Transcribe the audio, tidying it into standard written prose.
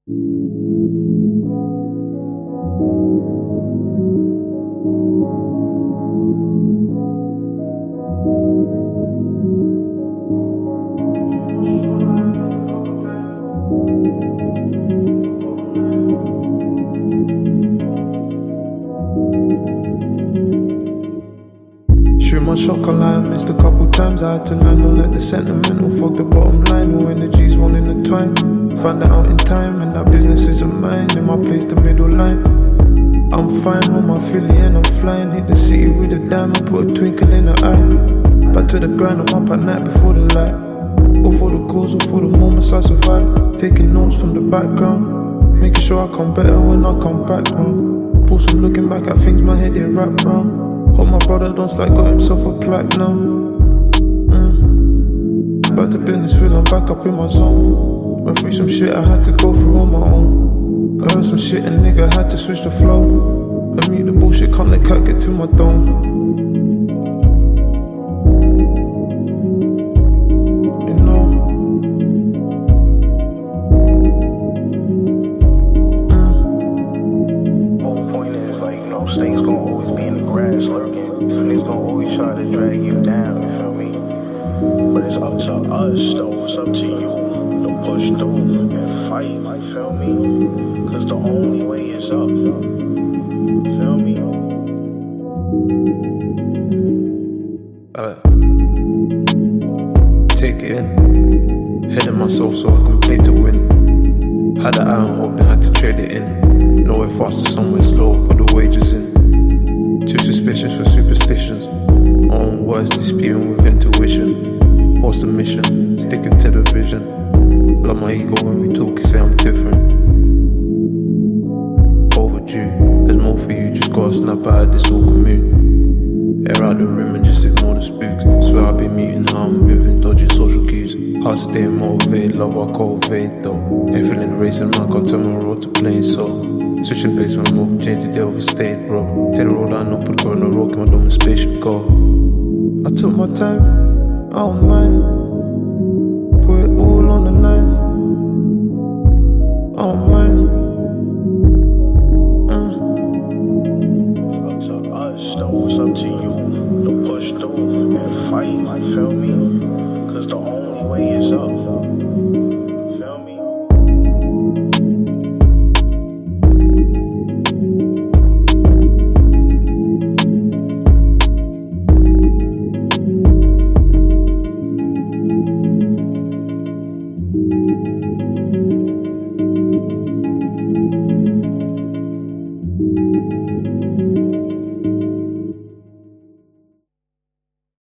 Shoot my shot, I missed a couple times. I had to land, don't let the sentimental fuck the bottom line. No energies won't intertwine. Find that out in time, and that business isn't mine. In my place, the middle line. I'm fine with my Philly and I'm flying. Hit the city with a diamond, put a twinkle in her eye. Back to the grind, I'm up at night before the light. All for the cause, all for the moments I survive. Taking notes from the background, making sure I come better when I come back round. Pause from looking back at things, my head ain't wrapped round. Hope my brother don't slack, got himself a plaque now. Back to business, feel I'm back up in my zone. Went through some shit I had to go through on my own. I heard some shit and nigga had to switch the flow. I mute the bullshit, can't let cat get to my dome. You know. Whole point is like, you know, snakes gonna always be in the grass lurking. So niggas gonna always try to drag you down, you feel me? But it's up to us though, it's up to you to push through and fight, you feel me? Cause the only way is up, you feel me? Take it in, head in my soul so I can play to win. Had an iron hope, then had to trade it in. Nowhere faster, somewhere slow, put the wages in. Too suspicious for superstitions. Own words disputing with intuition. What's the mission? Sticking to the vision. Love my ego when we talk, you say I'm different. Overdue, there's more for you, just gotta snap out of this all commune. Air out the room and just ignore the spooks. Swear I've been muting how I'm moving, dodging social cues. Hard staying motivated, love I cultivate though. Ain't feeling the racing man, can't tell my road to playing so. Switching pace when I'm over, change the day overstayed, bro. Take the road I know, put the car in the road, my dome and spaceship go. I took my time, I don't mind. Put it all on the line, I don't mind. It's up to us though, it's up to you to push through and fight, you feel me? Cause the only way is up, you feel me?